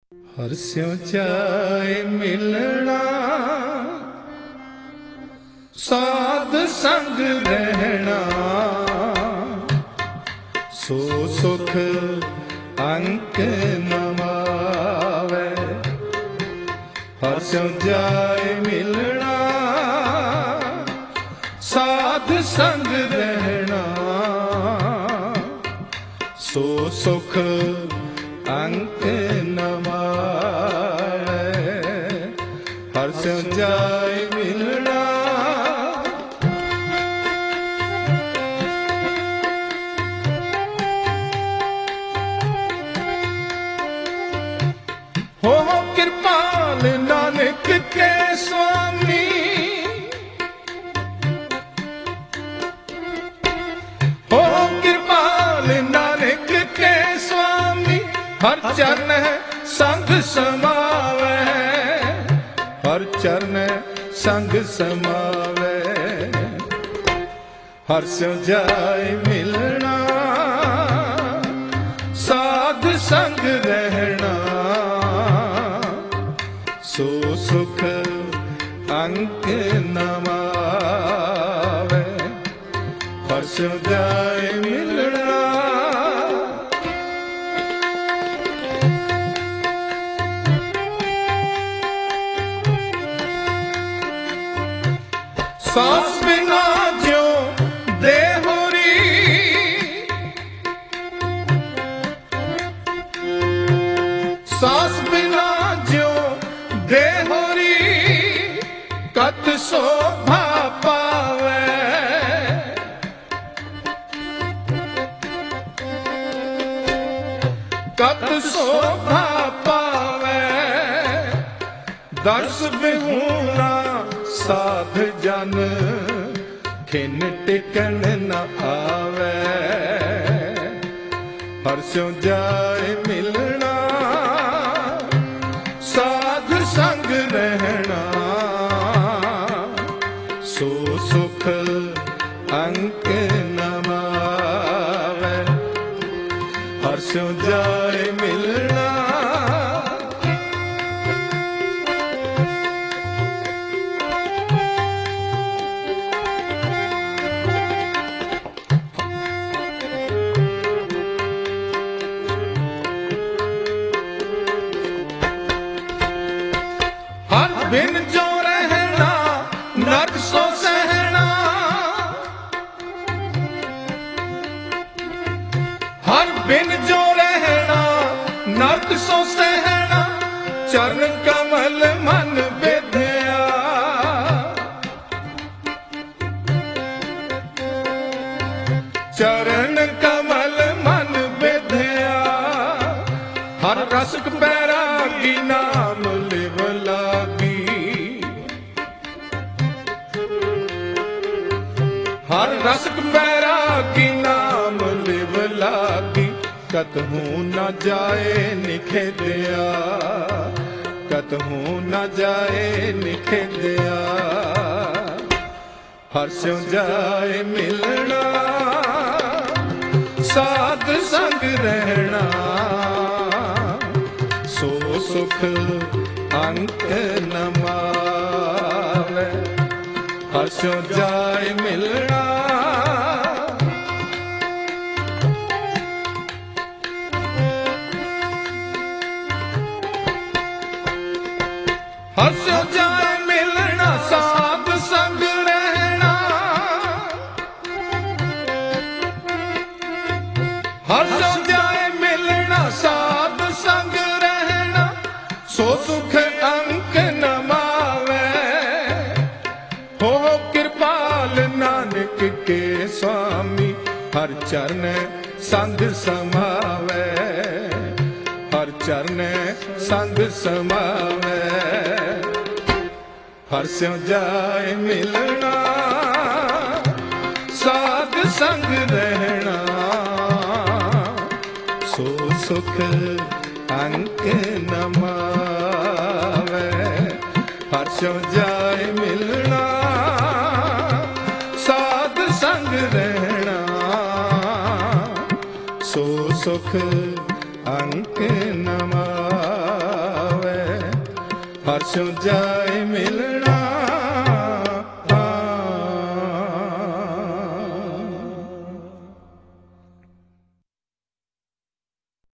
हर स्यों जाए मिलना, साध संग रहना, सो सुख अंक न मावै। हर स्यों जाए मिलना, साध संग रहना, सो सुख अंक न मावै। हर स्यों जाए मिलना, हो कृपाल नानक के स्वामी, हो कृपाल नानक के स्वामी। हर चरण संग समावै, हर चरण संग समावै। हर स्यों जाए मिलना, साध संग रहना, सो सुख अंक न मावै। हर स्यों जाए मिलना, सास बिना ज्यों देहुरी, सास बिना ज्यों देहुरी, कत शोभा पावै। कत शोभा पावै, दर्श बिहुना साध जन, खिन टिकन न आवै। हर स्यों जाए मिलना, साध संग रहना, सो सुख अंक न मावै। हर स्यों जाए मिलना, हर बिन जो रहना नरक सो सहना, हर बिन जो रहना नरक सो सहना। चरण कमल मन विद्या, चरण कमल मन विद्या। हर रसक बैरागी नाम लिव लागी, हर रसक बैरागी नाम लिव लागी। कतहूँ न जाए निखेदिया, कतहूँ न जाए निखेदिया। हर स्यों जाए मिलना, साध संग रहना, सो सुख अंक न मावै। हर स्यों जाए मिलना, हर स्यों जाए मिलना, साध संग रहना, हर स्यों जाए मिलना, साध संग रहना, सो सुख अंक न मावै। हो कृपाल नानक के स्वामी, हर चरण संग समावै, हर चरण संग समावै। हर स्यों जाए मिलना, साध संग रहना, सो सुख अंक न मावै। हर स्यों जाए मिलना, साध संग रहना, सो सुख अंक न मावै। ਹਰਸ਼ੋਂ ਜਾਏ ਮਿਲਣਾ